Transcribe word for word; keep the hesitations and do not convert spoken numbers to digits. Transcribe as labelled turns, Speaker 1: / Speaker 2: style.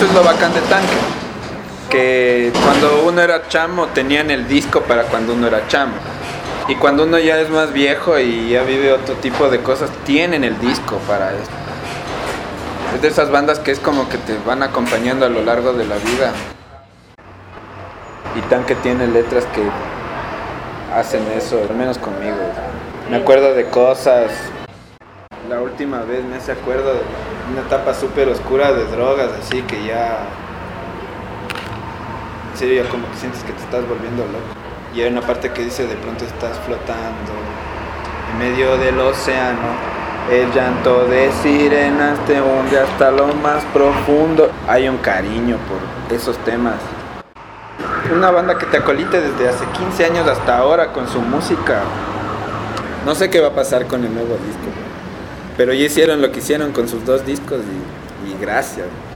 Speaker 1: eso es lo bacán de Tanque. Que cuando uno era chamo tenían el disco para cuando uno era chamo. Y cuando uno ya es más viejo y ya vive otro tipo de cosas, tienen el disco para esto. Es de esas bandas que es como que te van acompañando a lo largo de la vida. Y Tanque tiene letras que hacen eso, al menos conmigo. Me acuerdo de cosas. La última vez me hace acuerdo de una etapa súper oscura de drogas, así que ya... En serio, ya como que sientes que te estás volviendo loco. Y hay una parte que dice, de pronto estás flotando en medio del océano. El llanto de sirenas te hunde hasta lo más profundo. Hay un cariño por esos temas. Una banda que te acolite desde hace quince años hasta ahora con su música. No sé qué va a pasar con el nuevo disco, pero ya hicieron lo que hicieron con sus dos discos y, y gracias.